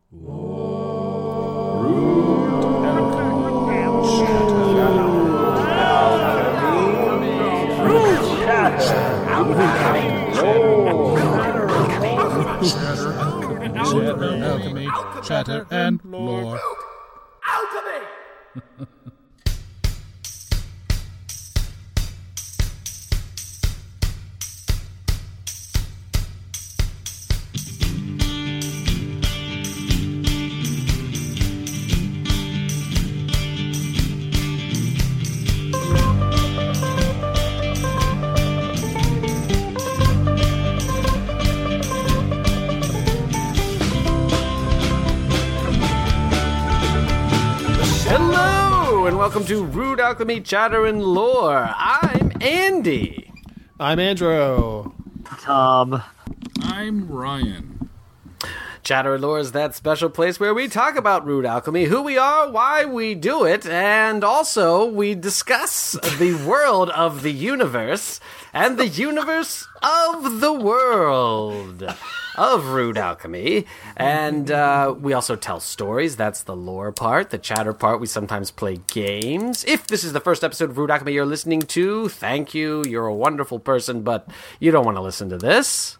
Alchemy, chatter, and lore. Alchemy! Welcome to Rude Alchemy, Chatter, and Lore. I'm Andy. I'm Andrew. Tom. I'm Ryan. Chatter and Lore is that special place where we talk about Rude Alchemy, who we are, why we do it, and also we discuss the world of the universe and the universe of the world of Rude Alchemy. And we also tell stories. That's the lore part. The chatter part, we sometimes play games. If this is the first episode of Rude Alchemy you're listening to, thank you. You're a wonderful person, but you don't want to listen to this.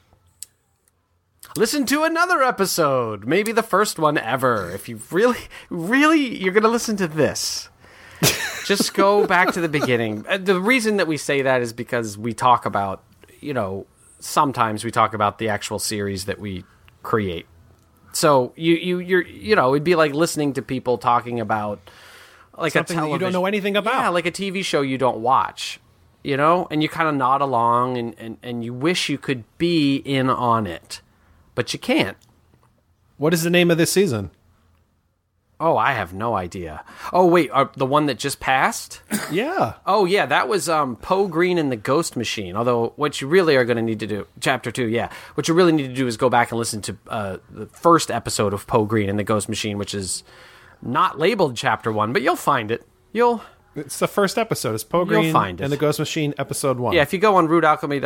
Listen to another episode. Maybe the first one ever. If you really, you're going to listen to this. Just go back to the beginning. The reason that we say that is because we talk about, sometimes we talk about the actual series that we create. So you're it'd be like listening to people talking about like something a television, that you don't know anything about. Yeah, like a TV show you don't watch, and you kind of nod along and you wish you could be in on it, but you can't. What is the name of this season? Oh, I have no idea. Oh, wait, the one that just passed? Yeah. Oh, yeah, that was Poe Green and the Ghost Machine. Although, what you really are going to need to do, Chapter 2, yeah. What you really need to do is go back and listen to the first episode of Poe Green and the Ghost Machine, which is not labeled Chapter 1, but you'll find it. It's the first episode. It's Poe Green and the Ghost Machine, Episode 1. Yeah, if you go on Rude Alchemy,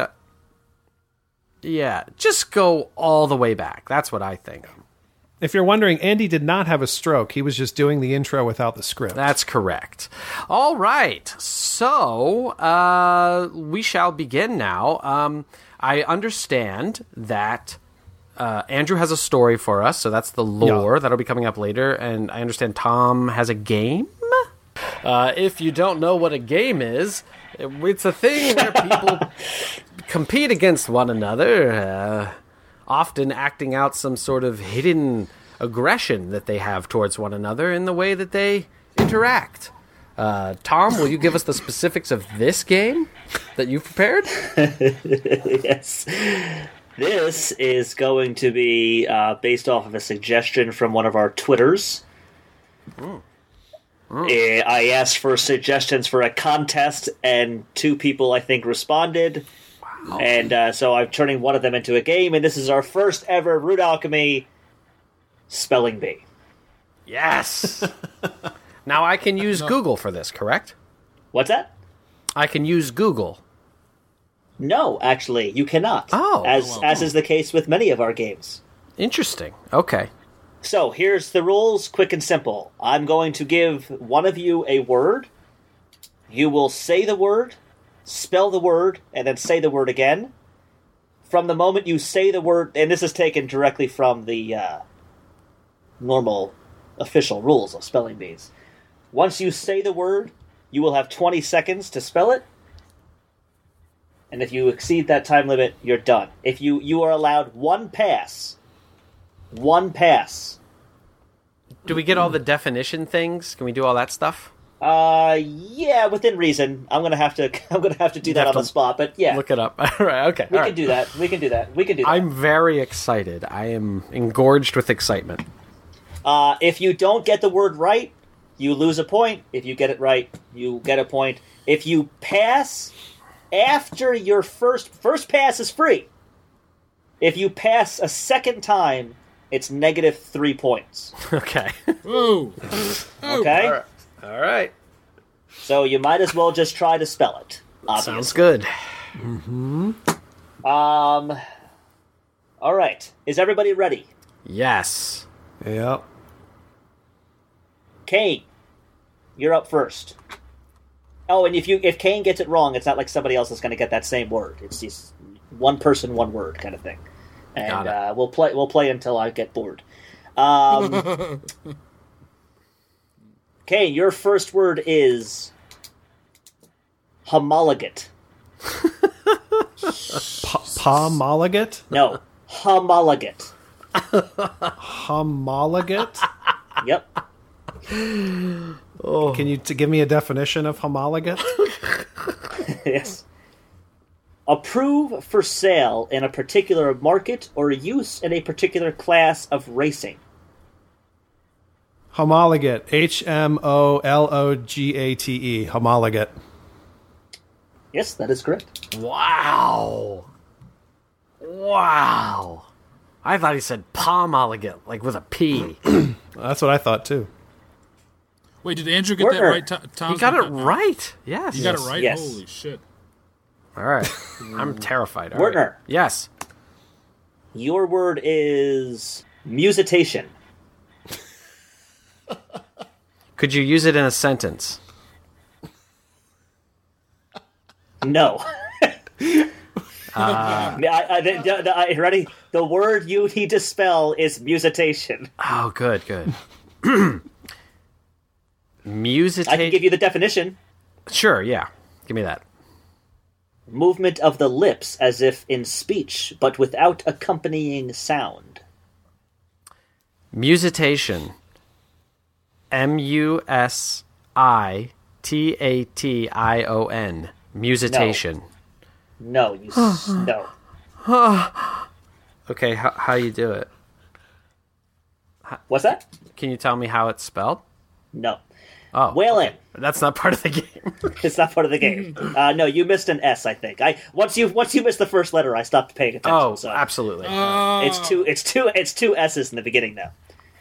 just go all the way back. That's what I think. If you're wondering, Andy did not have a stroke. He was just doing the intro without the script. That's correct. All right. So, we shall begin now. I understand that Andrew has a story for us, so that's the lore. Yeah. That'll be coming up later. And I understand Tom has a game? If you don't know what a game is, it's a thing where people compete against one another, often acting out some sort of hidden aggression that they have towards one another in the way that they interact. Tom, will you give us the specifics of this game that you've prepared? Yes. This is going to be based off of a suggestion from one of our Twitters. I asked for suggestions for a contest, and 2 people, I think, responded. Wow. And so I'm turning one of them into a game, and this is our first ever Rude Alchemy Spelling Bee. Yes! Now I can use Google for this, correct? What's that? I can use Google. No, actually, you cannot. Oh. As is the case with many of our games. Interesting. Okay. So, here's the rules, quick and simple. I'm going to give one of you a word. You will say the word, spell the word, and then say the word again. From the moment you say the word, and this is taken directly from the normal official rules of spelling bees. Once you say the word, you will have 20 seconds to spell it. And if you exceed that time limit, you're done. If you are allowed one pass. One pass. Do we get all the definition things? Can we do all that stuff? Yeah, within reason. I'm gonna have to do that on the spot, but yeah. Look it up. All right, okay. We can do that. I'm very excited. I am engorged with excitement. If you don't get the word right, you lose a point. If you get it right, you get a point. If you pass after your first pass is free. If you pass a second time, it's -3 points. Okay. Ooh. Okay? All right. So you might as well just try to spell it. Obviously. Sounds good. Mm-hmm. All right. Is everybody ready? Yes. Yep. Kane, you're up first. Oh, and if Kane gets it wrong, it's not like somebody else is going to get that same word. It's just one person, one word kind of thing. And we'll play until I get bored. Kane, your first word is homologate. Pomologate? No, homologate. Homologate? Yep. Can you give me a definition of homologate? Yes. Approve for sale in a particular market or use in a particular class of racing. Homologate. Homologate. Homologate. Yes, that is correct. Wow. I thought he said pomologate, like with a P. That's what I thought too. Wait, did Andrew get that right? Tom? He got it right. Yes. You got it right? Yes. Holy shit. All right. I'm terrified. All Wertner. right. Yes. Your word is musitation. Could you use it in a sentence? No. Ready? The word you need to spell is musitation. Oh, good. Musitation. I can give you the definition. Sure, yeah. Give me that. Movement of the lips as if in speech, but without accompanying sound. Musitation. Musitation. Musitation. No. No. Okay, how you do it? What's that? Can you tell me how it's spelled? No. Oh, Whalen. okay. That's not part of the game. It's not part of the game. No, you missed an S, I think. Once you missed the first letter, I stopped paying attention. Oh, so. absolutely. It's two S's in the beginning now.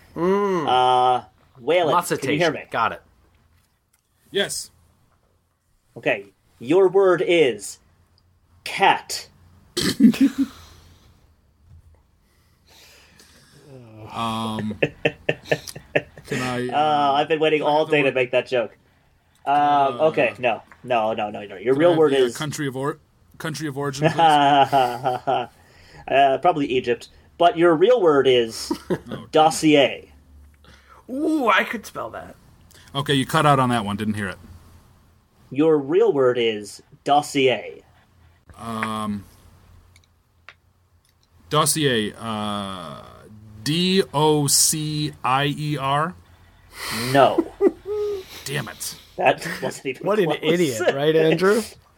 Whalen, can you hear me? Got it. Yes. Okay, your word is cat. Can I? I've been waiting all day to make that joke. Okay, no. Your real word is country of origin. Please? Probably Egypt. But your real word is dossier. Ooh, I could spell that. Okay, you cut out on that one. Didn't hear it. Your real word is dossier. Dossier. DOCIER. No. Damn it. That wasn't even What an close. idiot, right, Andrew?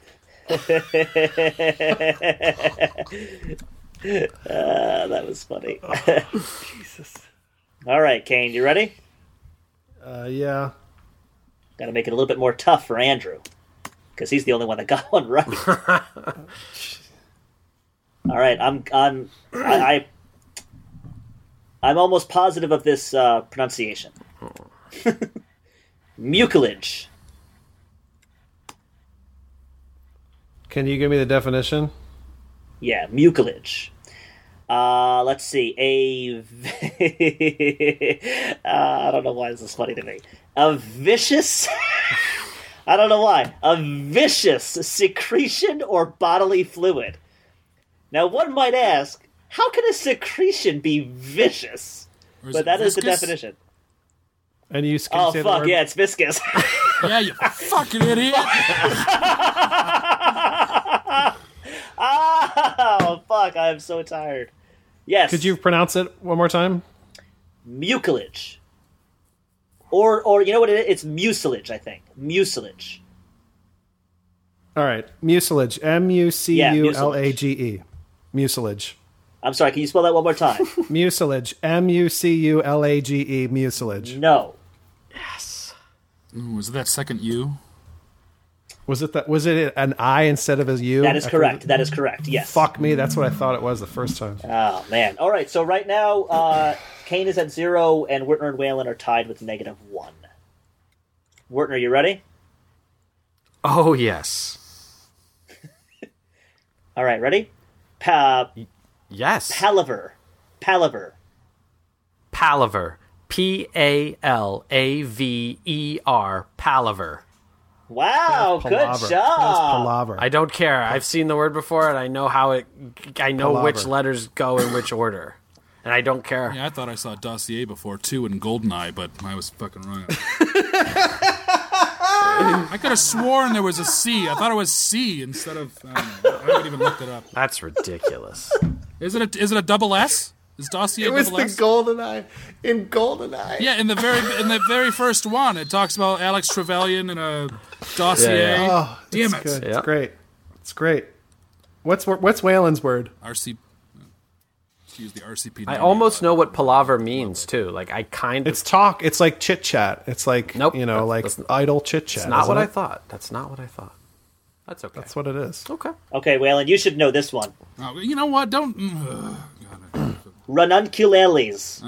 That was funny. Jesus. All right, Kane, you ready? Yeah. Got to make it a little bit more tough for Andrew, because he's the only one that got one right. All right, I'm almost positive of this pronunciation. Mucilage. Can you give me the definition? Yeah, mucilage. Let's see. I don't know why this is funny to me. A vicious... I don't know why. A vicious secretion or bodily fluid. Now, one might ask, how can a secretion be vicious? Or But it that is the viscous? definition. And you can Oh, say the fuck, word? yeah, it's viscous. Yeah, you fucking idiot. Oh, fuck, I am so tired. Yes. Could you pronounce it one more time? Mucilage. Or you know what it is? It's mucilage, I think. Mucilage. All right. Mucilage. Muculage. Mucilage. I'm sorry, can you spell that one more time? Mucilage. Muculage. Mucilage. No. Yes. Ooh, was it that second U? Was it an I instead of a U? That is correct. That is correct, yes. Fuck me, that's what I thought it was the first time. Oh, man. All right, so right now, Kane is at 0, and Wertner and Whalen are tied with -1. Wertner, you ready? Oh, yes. All right, ready? Yes. Palaver. Palaver. Palaver. Palaver. Wow, good Palaver. That's job. palaver. I don't care. I've seen the word before, and I know how it. I know Palaver. which letters go in which order, and I don't care. Yeah, I thought I saw Dossier before, too, in Goldeneye, but I was fucking wrong. I could have sworn there was a C. I thought it was C instead of... I haven't even looked it up. That's ridiculous. Is it a double S? Is Dossier It was double the S? GoldenEye in GoldenEye. Yeah, in the very first one, it talks about Alex Trevelyan and a dossier. Yeah, Oh, Damn it's it. good. Yeah. It's great. It's great. What's Waylon's word? RC. Use the RCP. I almost know what palaver means too. Like I kind of. It's talk. It's like chit chat. It's like Nope. like idle chit chat. That's not what isn't I it? thought. That's not what I thought. That's okay. That's what it is. Okay. Okay, Waylon, you should know this one. Oh, you know what? Don't. Ranunculales.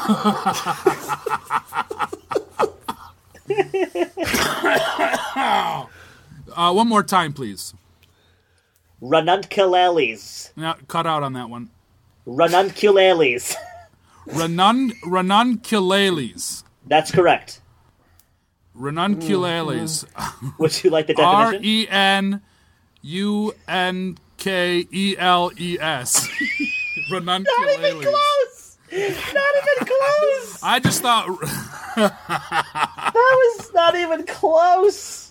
One more time, please. Ranunculales. Now, cut out on that one. Ranunculales. Ranunculales. That's correct. Ranunculales. Would you like the definition? Renunkleles. Ranunculales. Close! Not even close! I just thought. That was not even close!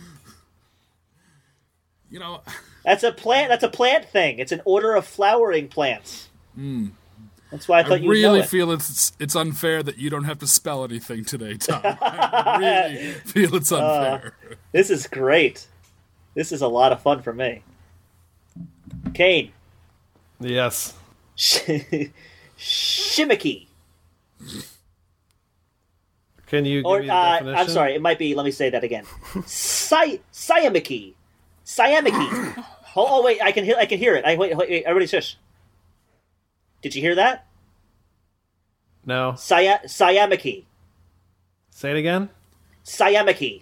You know, That's a plant. That's a plant thing. It's an order of flowering plants. That's why I I thought you would know really it. feel it's unfair that you don't have to spell anything today, Tom. I really feel it's unfair. This is great. This is a lot of fun for me. Kane. Yes. Shimmicky. Can you give Or, me the definition? I'm sorry, it might be, let me say that again. Siamiki. Siamiki. Oh, wait, I can hear it. Wait, everybody shush. Did you hear that? No. Siamiki. Say it again. Siamiki.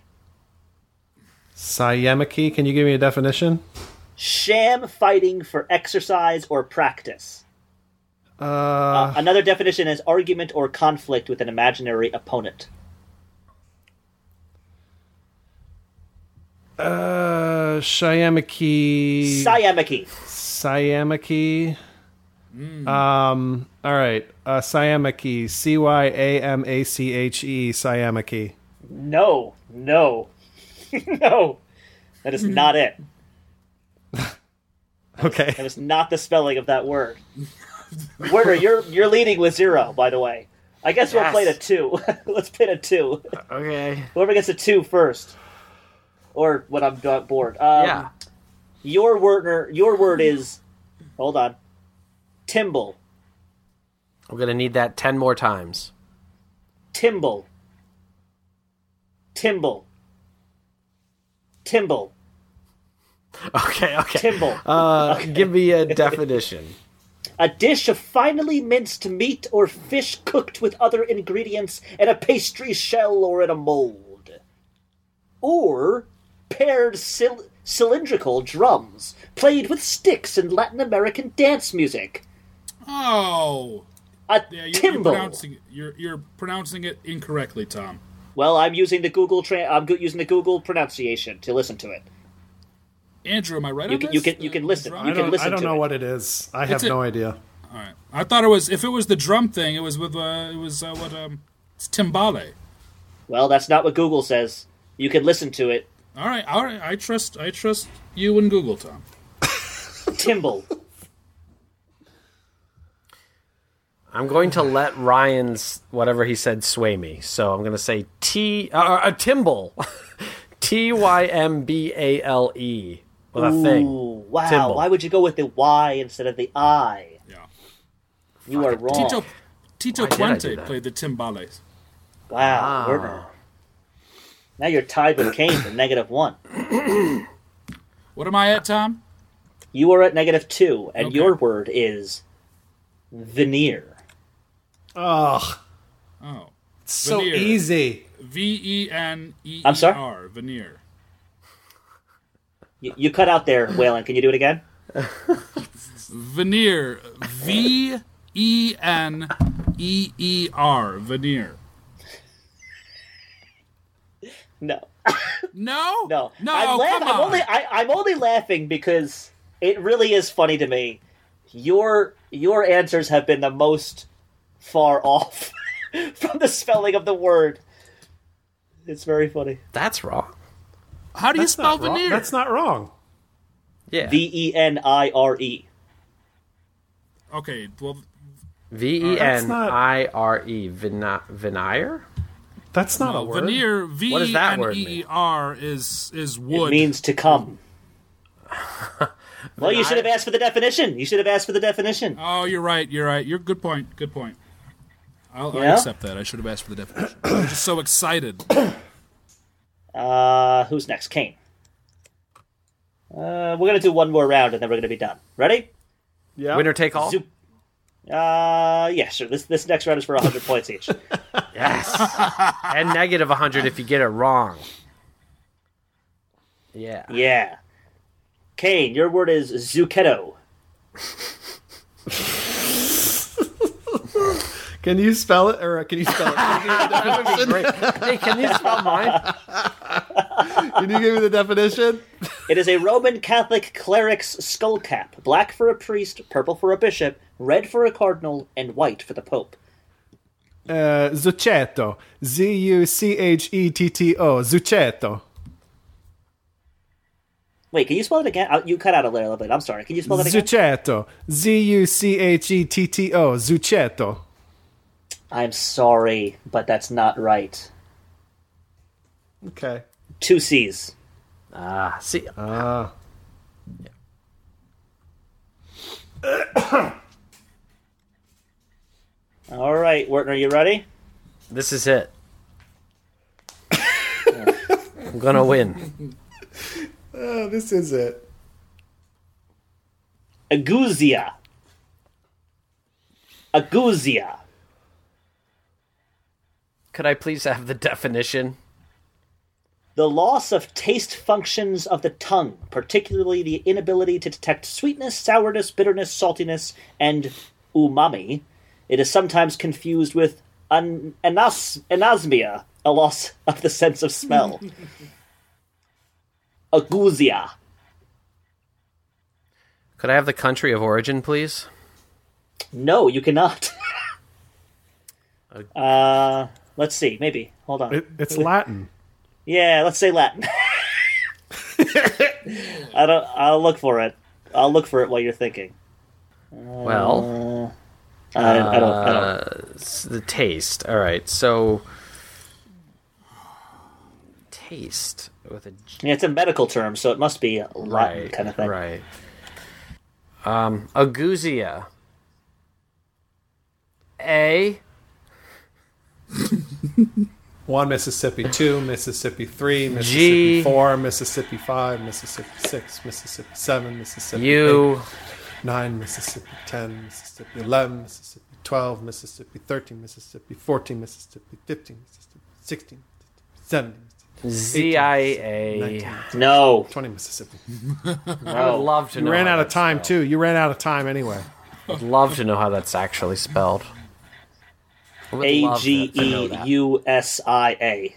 Siamiki. Can you give me a definition? Sham fighting for exercise or practice. Another definition is argument or conflict with an imaginary opponent. Siamiki. Siamiki. Siamiki. All right. Siamiki. Cyamache. Siamiki. No. No. No. That is not it. Okay. That is not the spelling of that word. Werner, you're leading with 0, by the way. I guess we'll Yes. play to 2. Let's play to 2. Okay. Whoever gets a 2 first. Or when I'm bored. Yeah. Your word is... Hold on. Timble. I'm gonna need that 10 more times. Timble. Timble. Timble. Okay. Timble. Give me a definition. A dish of finely minced meat or fish cooked with other ingredients in a pastry shell or in a mold. Or paired cylindrical drums played with sticks in Latin American dance music. Oh, A yeah, timble. you're pronouncing it incorrectly, Tom. Well, I'm using the Google using the Google pronunciation to listen to it. Andrew, am I right You on can- this? you can listen. Drum? You can listen I don't to know it. what it is. I have It's no a- idea. All right. I thought it was if it was the drum thing, it was with it's timbale. Well, that's not what Google says. You can listen to it. All right. I trust you and Google, Tom. Timble. I'm going to let Ryan's whatever he said sway me. So I'm going to say Timble. Tymbale with a thing. Ooh, wow. Timble. Why would you go with the Y instead of the I? Yeah. You are wrong. Tito Why did I do Puente that? played the timbales. Wow, Werner. Now you're tied with Kane for -1. What am I at, Tom? You are at -2, and Okay. your word is veneer. Oh, Oh, so Veneer. easy. VENEER. I'm sorry? Veneer. You cut out there, Waylon. Can you do it again? Veneer. VENEER. veneer. No. No? No. No, I'm come on. I'm only laughing because it really is funny to me. Your answers have been the most far off from the spelling of the word. It's very funny. That's wrong. How do you That's spell not wrong. veneer? That's not wrong. Yeah. Venire. Okay, well, Venire. Veneer? That's not a word. veneer, What does that word mean? V-E-N-E-R is wood. It means to come. Well, you should have asked for the definition. Oh, you're right. You're good point. I'll Yeah? accept that. I should have asked for the definition. I was just so excited. Who's next? Kane. We're going to do one more round and then we're going to be done. Ready? Yeah. Winner take all? Zoop. Yeah, sure. This next round is for 100 points each. Yes. And negative 100 if you get it wrong. Yeah. Yeah. Kane, your word is zucchetto. Can you spell it? Or can you spell it? That would be great. Hey, can you spell mine? Can you give me the definition? It is a Roman Catholic cleric's skull cap. Black for a priest, purple for a bishop, red for a cardinal, and white for the pope. Zucchetto. Zuchetto. Zucchetto. Wait, can you spell it again? You cut out a little bit. I'm sorry. Can you spell that again? Zucchetto. Zuchetto. Zucchetto. I'm sorry, but that's not right. Okay. 2 C's. See. All right, Wertner, you ready? This is it. I'm gonna win. Oh, this is it. Aguzia. Could I please have the definition? The loss of taste functions of the tongue, particularly the inability to detect sweetness, sourness, bitterness, saltiness, and umami. It is sometimes confused with anosmia, a loss of the sense of smell. Aguzia. Could I have the country of origin, please? No, you cannot. Let's see. Maybe. Hold on. It's Latin. Yeah, let's say Latin. I'll look for it. I'll look for it while you're thinking. Well, I don't. the taste. All right, so taste with a Yeah, it's a medical term, so it must be a Latin kind of thing. Right. Aguzia. A. 1 Mississippi, 2 Mississippi, 3 Mississippi, G. 4 Mississippi, 5 Mississippi, 6 Mississippi, 7 Mississippi, U. 8, 9 Mississippi, 10 Mississippi, 11 Mississippi, 12 Mississippi, 13 Mississippi, 14 Mississippi, 15 Mississippi, 16 Mississippi, 17 ZIA. No. 20 Mississippi. I would love to know. You ran how out of that's time, spelled. too. You ran out of time anyway. I'd love to know how that's actually spelled. I would love to know that. Agusia.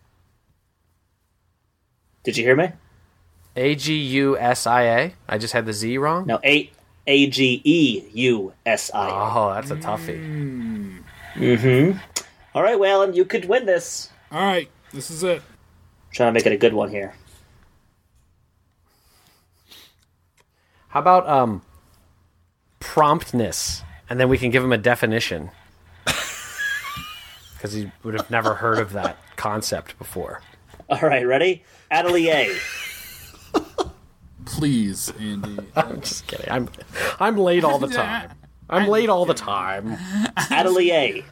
Did you hear me? Agusia. I just had the Z wrong? No, Ageusia. Oh, that's a toughie. Mm-hmm. All right, Waylon, you could win this. All right, this is it. Trying to make it a good one here. How about promptness? And then we can give him a definition. Because he would have never heard of that concept before. All right, ready? Atelier. Please, Andy. I'm just kidding. I'm late all the time. I'm late all the time. Atelier.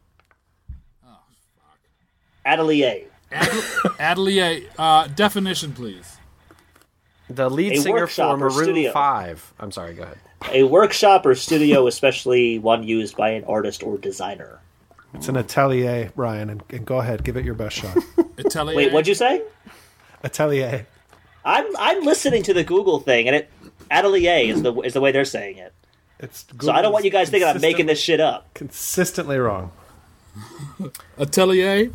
Atelier. Atelier. Definition, please. The lead A singer workshop for or Maroon studio. 5. I'm sorry, go ahead. A workshop or studio, especially one used by an artist or designer. It's an atelier, Ryan, and go ahead, give it your best shot. Atelier. Wait, what'd you say? Atelier. I'm listening to the Google thing, and Atelier is the way they're saying it. So I don't want you guys thinking I'm making this shit up. Consistently wrong. Atelier.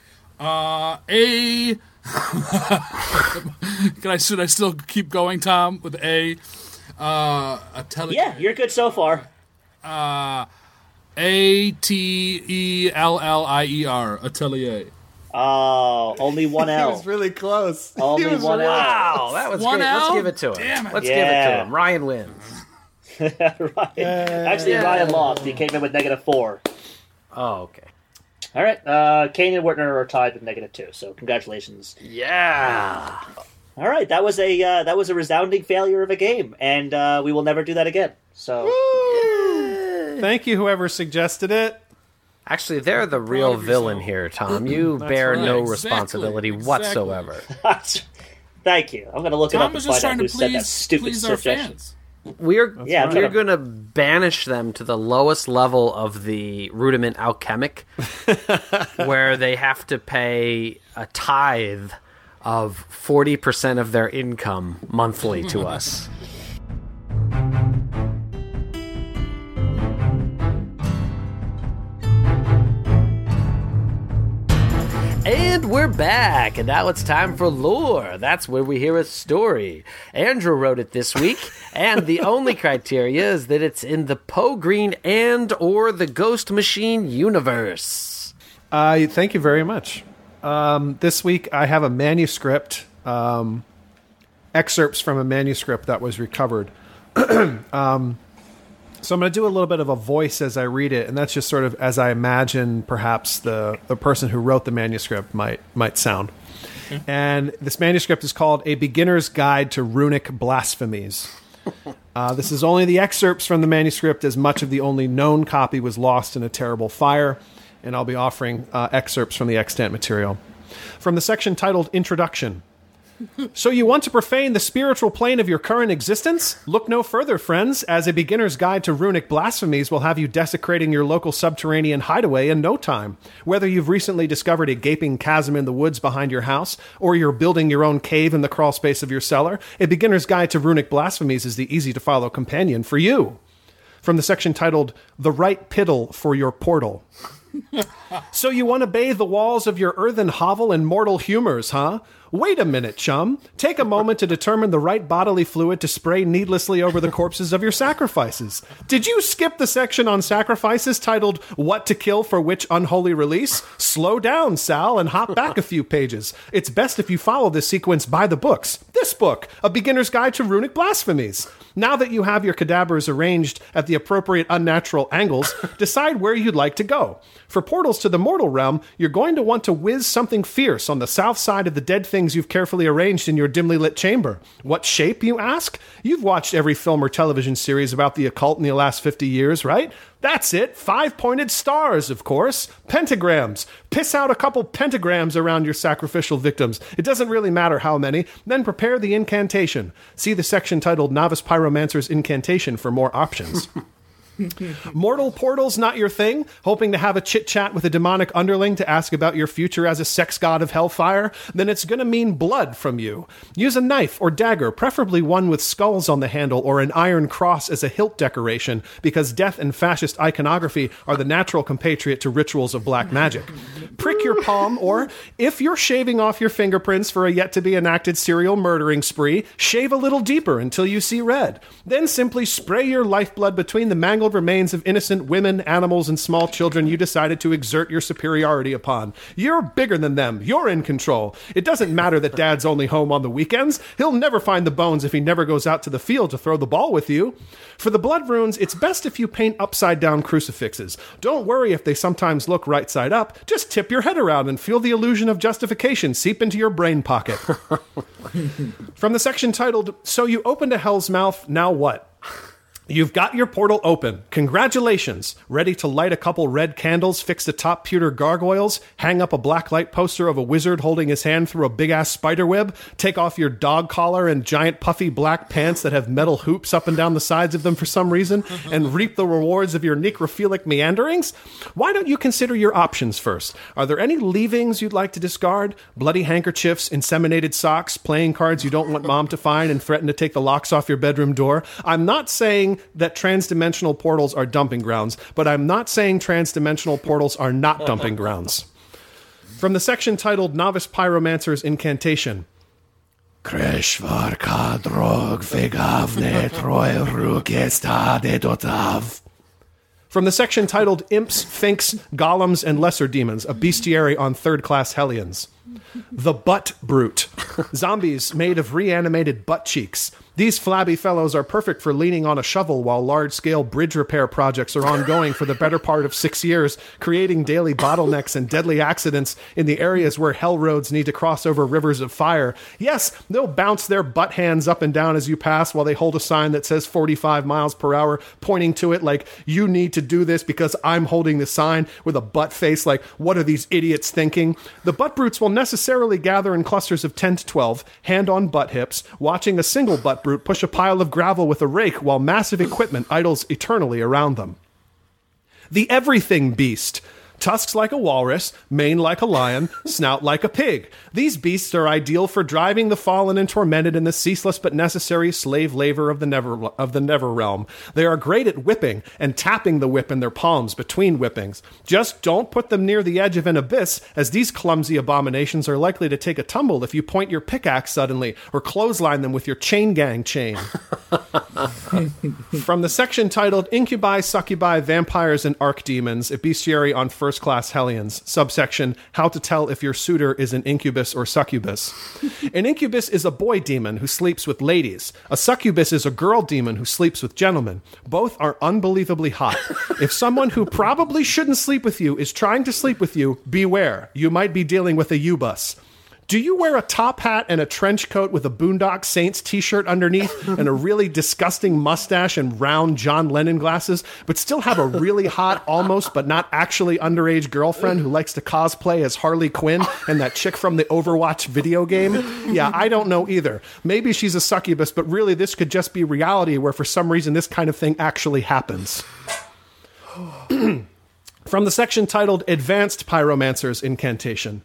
Should I still keep going, Tom, with A? Atelier. Yeah, you're good so far. Atelier. Atelier. Oh, only one He L. was really close. Only He was one L. Wow, that was One great. Let's L? give it to him. Damn it. Let's give it to Yeah. him. Ryan wins. Ryan. Actually, Ryan lost. He came in with -4. Oh, okay. All right. Kane and Wertner are tied with -2. So congratulations. Yeah. All right. That was a resounding failure of a game, and we will never do that again. So Thank you, whoever suggested it. Actually, they're the real of villain yourself. here, Tom. You bear right. no Exactly. responsibility whatsoever. thank you. I'm going to look it Tom up was and just find out trying who to said that stupid please our suggestion. fans. We're Yeah, we're going to banish them to the lowest level of the rudiment alchemic, where they have to pay a tithe of 40% of their income monthly to us. And we're back, and now it's time for lore. That's where we hear a story. Andrew wrote it this week, and the only criteria is that it's in the Poe Green and or the Ghost Machine universe. Thank you very much. This week I have a manuscript, excerpts from a manuscript that was recovered. So I'm going to do a little bit of a voice as I read it, and that's just sort of as I imagine perhaps the person who wrote the manuscript might sound. Okay. And this manuscript is called A Beginner's Guide to Runic Blasphemies. This is only the excerpts from the manuscript, as much of the only known copy was lost in a terrible fire, and I'll be offering excerpts from the extant material. From the section titled Introduction. So you want to profane the spiritual plane of your current existence? Look no further, friends, as A Beginner's Guide to Runic Blasphemies will have you desecrating your local subterranean hideaway in no time. Whether you've recently discovered a gaping chasm in the woods behind your house, or you're building your own cave in the crawl space of your cellar, A Beginner's Guide to Runic Blasphemies is the easy-to-follow companion for you. From the section titled The Right Piddle for Your Portal. So you want to bathe the walls of your earthen hovel in mortal humors, huh? Wait a minute, chum. Take a moment to determine the right bodily fluid to spray needlessly over the corpses of your sacrifices. Did you skip the section on sacrifices titled What to Kill for Which Unholy Release? Slow down, Sal, and hop back a few pages. It's best if you follow this sequence by the books. This book, A Beginner's Guide to Runic Blasphemies. Now that you have your cadavers arranged at the appropriate unnatural angles, decide where you'd like to go. For portals to the mortal realm, you're going to want to whiz something fierce on the south side of the dead things you've carefully arranged in your dimly lit chamber. What shape, you ask? You've watched every film or television series about the occult in the last 50 years, right? That's it. 5-pointed stars, of course. Pentagrams. Piss out a couple pentagrams around your sacrificial victims. It doesn't really matter how many. Then prepare the incantation. See the section titled Novice Pyromancer's Incantation for more options. Mortal portals not your thing? Hoping to have a chit-chat with a demonic underling to ask about your future as a sex god of hellfire? Then it's gonna mean blood from you. Use a knife or dagger, preferably one with skulls on the handle or an iron cross as a hilt decoration, because death and fascist iconography are the natural compatriot to rituals of black magic. Prick your palm, or, if you're shaving off your fingerprints for a yet-to-be-enacted serial murdering spree, shave a little deeper until you see red. Then simply spray your lifeblood between the mangled remains of innocent women, animals, and small children you decided to exert your superiority upon. You're bigger than them. You're in control. It doesn't matter that Dad's only home on the weekends. He'll never find the bones if he never goes out to the field to throw the ball with you. For the blood runes, it's best if you paint upside-down crucifixes. Don't worry if they sometimes look right side up. Just tip your head around and feel the illusion of justification seep into your brain pocket. From the section titled, So You Opened a Hell's Mouth, Now What? You've got your portal open. Congratulations. Ready to light a couple red candles, fix the top pewter gargoyles, hang up a blacklight poster of a wizard holding his hand through a big-ass spiderweb, take off your dog collar and giant puffy black pants that have metal hoops up and down the sides of them for some reason, and reap the rewards of your necrophilic meanderings? Why don't you consider your options first? Are there any leavings you'd like to discard? Bloody handkerchiefs, inseminated socks, playing cards you don't want Mom to find and threaten to take the locks off your bedroom door? I'm not saying that transdimensional portals are dumping grounds, but I'm not saying transdimensional portals are not dumping grounds. From the section titled Novice Pyromancer's Incantation. Kreshvarka drog vegavne troi rukesta de dotav. From the section titled Imps, Finks, Golems, and Lesser Demons, a bestiary on third-class Hellions. The Butt Brute. Zombies made of reanimated butt cheeks. These flabby fellows are perfect for leaning on a shovel while large-scale bridge repair projects are ongoing for the better part of 6 years, creating daily bottlenecks and deadly accidents in the areas where hell roads need to cross over rivers of fire. Yes, they'll bounce their butt hands up and down as you pass while they hold a sign that says 45 miles per hour, pointing to it like, you need to do this because I'm holding the sign, with a butt face like, what are these idiots thinking? The butt brutes will necessarily gather in clusters of 10 to 12, hand on butt hips, watching a single butt brute push a pile of gravel with a rake while massive equipment idles eternally around them. The Everything Beast. Tusks like a walrus, mane like a lion, snout like a pig. These beasts are ideal for driving the fallen and tormented in the ceaseless but necessary slave labor of the Never Realm. They are great at whipping and tapping the whip in their palms between whippings. Just don't put them near the edge of an abyss, as these clumsy abominations are likely to take a tumble if you point your pickaxe suddenly or clothesline them with your chain gang chain. From the section titled Incubi, Succubi, Vampires, and Archdemons, a bestiary on first-class Hellions, subsection How to Tell If Your Suitor is an Incubus or Succubus. An incubus is a boy demon who sleeps with ladies. A succubus is a girl demon who sleeps with gentlemen. Both are unbelievably hot. If someone who probably shouldn't sleep with you is trying to sleep with you, beware. You might be dealing with a U-bus. Do you wear a top hat and a trench coat with a Boondock Saints t-shirt underneath and a really disgusting mustache and round John Lennon glasses, but still have a really hot, almost but not actually underage girlfriend who likes to cosplay as Harley Quinn and that chick from the Overwatch video game? Yeah, I don't know either. Maybe she's a succubus, but really this could just be reality where for some reason this kind of thing actually happens. From the section titled Advanced Pyromancer's Incantation.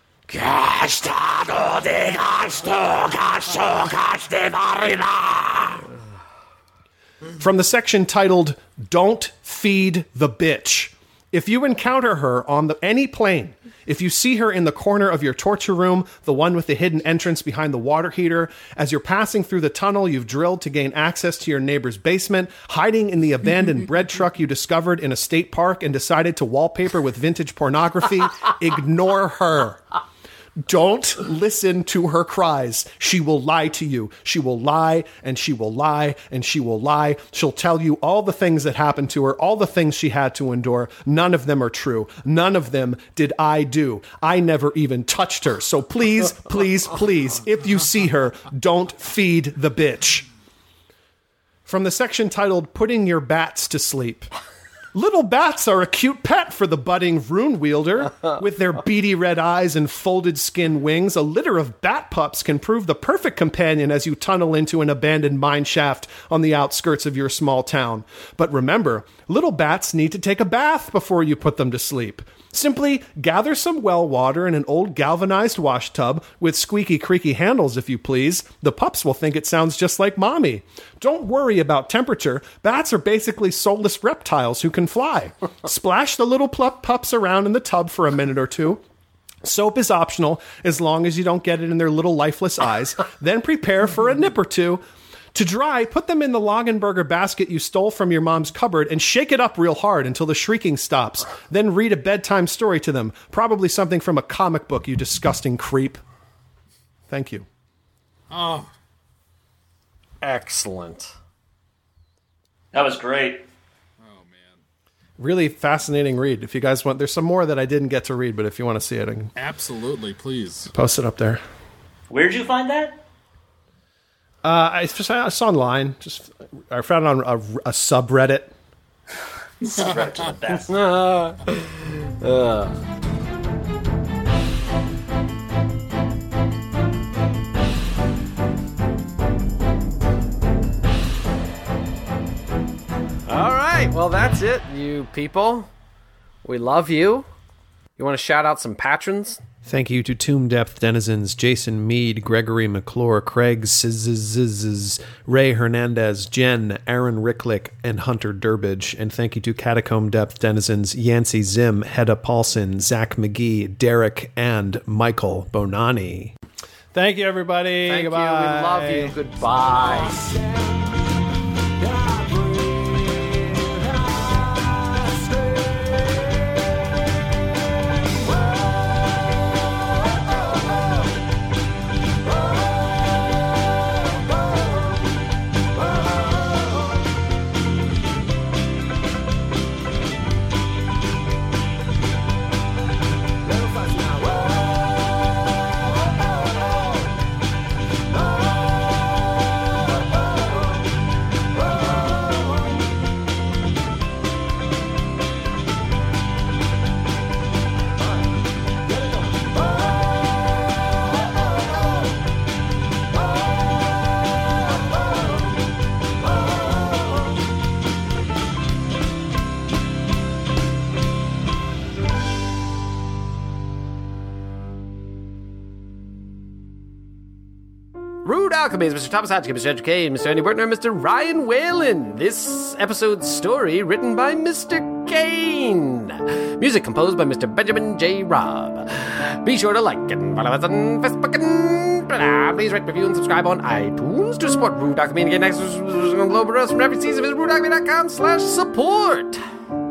From the section titled Don't Feed the Bitch. If you encounter her on any plane, if you see her in the corner of your torture room, the one with the hidden entrance behind the water heater, as you're passing through the tunnel you've drilled to gain access to your neighbor's basement, hiding in the abandoned bread truck you discovered in a state park and decided to wallpaper with vintage pornography, ignore her. Don't listen to her cries. She will lie to you. She will lie, and she will lie, and she will lie. She'll tell you all the things that happened to her, all the things she had to endure. None of them are true. None of them did I do. I never even touched her. So please, please, please, if you see her, don't feed the bitch. From the section titled Putting Your Bats to Sleep. Little bats are a cute pet for the budding rune wielder. With their beady red eyes and folded skin wings, a litter of bat pups can prove the perfect companion as you tunnel into an abandoned mine shaft on the outskirts of your small town. But remember, little bats need to take a bath before you put them to sleep. Simply gather some well water in an old galvanized wash tub with squeaky, creaky handles, if you please. The pups will think it sounds just like mommy. Don't worry about temperature. Bats are basically soulless reptiles who can fly. Splash the little pups around in the tub for a minute or two. Soap is optional as long as you don't get it in their little lifeless eyes. Then prepare for a nip or two. To dry, put them in the Longenberger basket you stole from your mom's cupboard and shake it up real hard until the shrieking stops. Then read a bedtime story to them. Probably something from a comic book, you disgusting creep. Thank you. Oh. Excellent. That was great. Oh, man. Really fascinating read. If you guys want, there's some more that I didn't get to read, but if you want to see it, I can Absolutely, please. post it up there. Where'd you find that? I saw online. I found it on a subreddit. Subreddit to the best. All right, well, that's it, you people. We love you. You want to shout out some patrons? Thank you to Tomb Depth denizens Jason Mead, Gregory McClure, Craig Sizz, Ray Hernandez, Jen, Aaron Ricklick, and Hunter Durbridge. And thank you to Catacomb Depth denizens Yancey Zim, Hedda Paulson, Zach McGee, Derek, and Michael Bonani. Thank you, everybody. Thank Goodbye. you. We love you. Goodbye. Rude Alchemies, Mr. Thomas Hodgkin, Mr. Edgar Kane, Mr. Andy Wertner, Mr. Ryan Whalen. This episode's story written by Mr. Kane. Music composed by Mr. Benjamin J. Robb. Be sure to like and follow us on Facebook and please rate, review, and subscribe on iTunes to support Rude Alchemy and get next on Globerus from every season. Visit rudealchemy.com/support.